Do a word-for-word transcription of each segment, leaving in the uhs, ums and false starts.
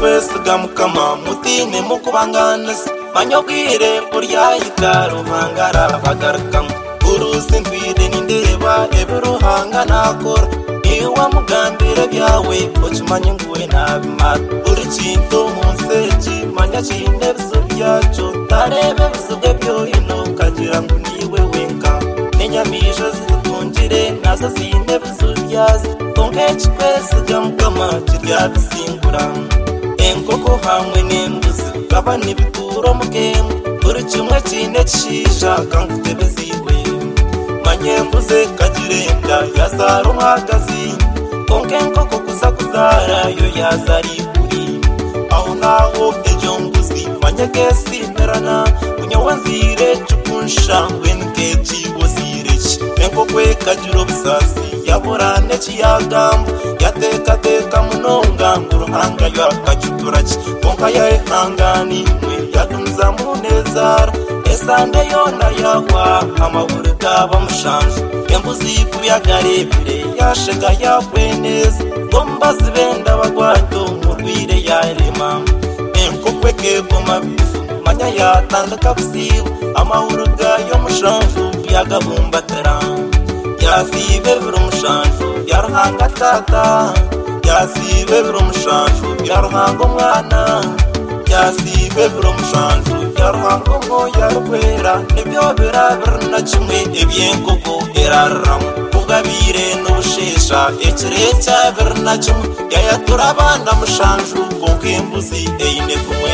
rukwesiga mukama mutine mukubanganisa manyogwire burya itaruhangara bagarukamo uruzi ndwide nindeba eburuhanga nakora iwa mugambire byawe ukimanye nguwe nabimara uri kintu munseji manya kinde bizo byacu tarebe bizo byo hino kagira ngo niwe wenka nenyamisha zitungire nazo zinde bizo byazo tongechi kwesiga mukama kirya bisingura enkoko hamwe n'embuzi kaba nibituro mugemu uri kimwe kine kishisha kankutebeziwe manyembuze kagirenda yazaro magazi konke nkoko kuza kuzara yo yazari kuri aho naho ejo mbuzi manyegesi merana munyawanzire chukunsha wenkechi wosirechi enkokwe kagiro bisasi yaborane kiyagambo yateka teka munonga nguruhanga yo akajuturaki konka yae hangani mwe yatumza munezara esande yona yawa amaburika bamushanje embuzi kubiyagarebire yashega yakweneza ngomba zibenda bagwato murwire yarema enkokwe keboma bifu manya yatanga kabusibu amahuruga yo mushanje yagabumbatera yasibe birumushanju yaruhanga tata yasibe birumushanju yaruhanga umwana yasibe birumushanju yaruhanga moya rukwera nibyo birabirna kimwe ebyenkoko eraramu kugabire n'ubushesha ekirecha birna kimwe yayatura abana mushanju kokembuzi eyine kumwe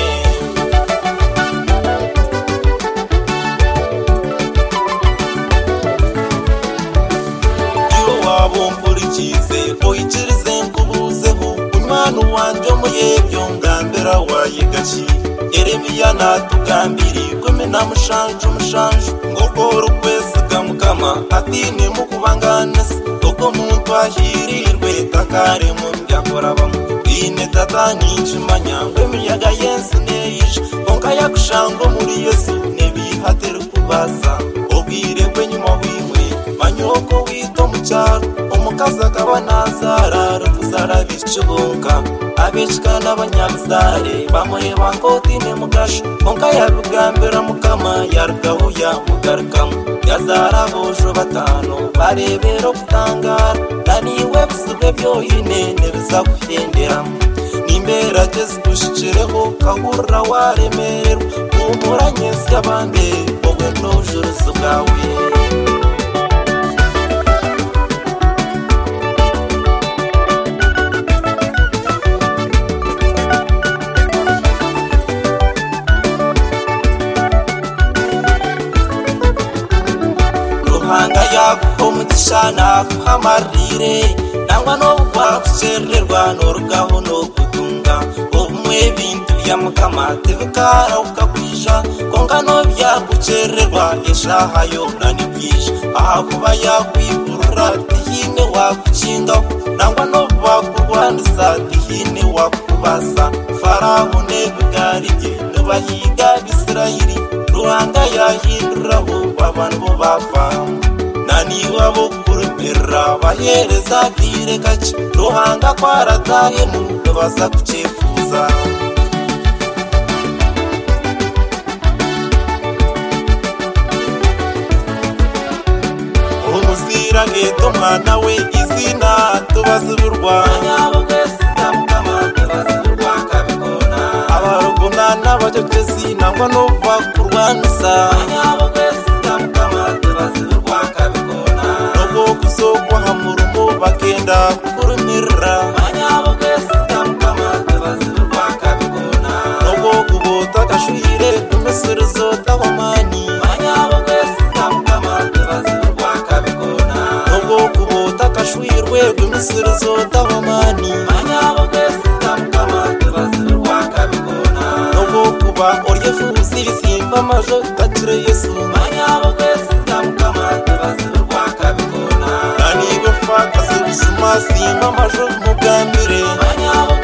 bomburikize oyikirize nkubuzeho umwana wanje muyebyo ngambera wayigachi Yeremiya natugambiri kome namushanju mushanju ngoko rukwesiga mukama atine mukubanganisa oko muntu ahirirwe takare mu byakora bamu ine tata ninjimanya ngwemiyaga yensi neyisha konka yakushango muri Yesu nebihatera kubaza obwire kwenyuma wiwe manyoko wito mucyaro omukaza kaba nazara rukuzara bishubunka abishika n'abanyabizare bamureba nkotine mugasho konka yabugambira mukama yarugaho ya mugarukamo yazara bojo batano barebero kutangara naniwe bisubwe byohine nebiza kuhenderamo nimbera gezi gushikireho kahurra waremererwa umuranye syabande wowe n'ubujuruzi bwawe hanga yako mutishana kuhamarire nangwa no kwakucererwa n'urugaho no kutunga umwe bintu ya mukama tebikara ukakwisha konga no byakucererwa eshaha yo nani kwisha aha kuba yakwigurura tihine wakukinga nangwa no bakurwandisa tihine wakubasa faraho nebigarije n'abahiga bisirayiri ruhanga yahinduraho abantu bo bapfa nani wabo kurumira bahereza bire gace ruhanga kwaratahe mu baza kucefuza umuzira geto mwana we izina tubaziburwa nyabo kwese kamukama tubaziburwa kabikona abaruguna n'abajogezi nangwa no bakurwanisa nyabo kwese kamukama tubaziburwa kabikona nogo kusokwa hamurumo bakenda kurumira nyabo kwese kamukama tubaziburwa kabikona nogo kubota kashuhire umusirizo tawamani nyabo kwese kamukama tubaziburwa kabikona nogo kubota kashuhirwe umusirizo tawamani nyabo kwese kamukama tubaziburwa kabikona nogo kuba oryefuzi bisimba majo takire Yesu nyabo kwese kamukama tubaziburwa kabikona nani bafaka sebusuma simba majo mugambire nyabo